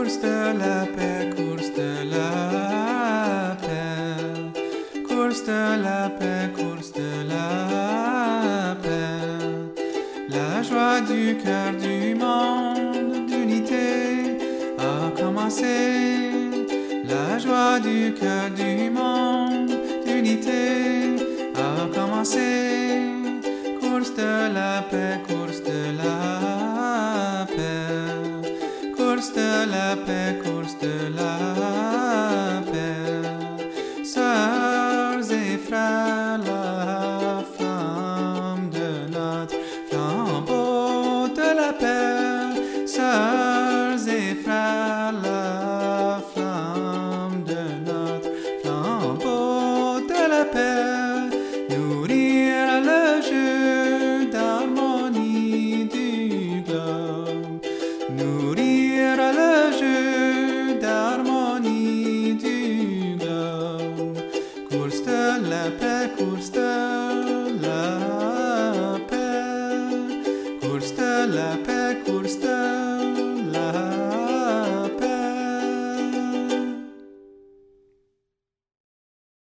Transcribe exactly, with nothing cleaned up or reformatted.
Course de la paix, course de la paix, course de la paix, course de la paix. La joie du cœur du monde d'unité a commencé. La joie du cœur du monde d'unité a commencé. Course de la paix, course de la paix, course de la paix.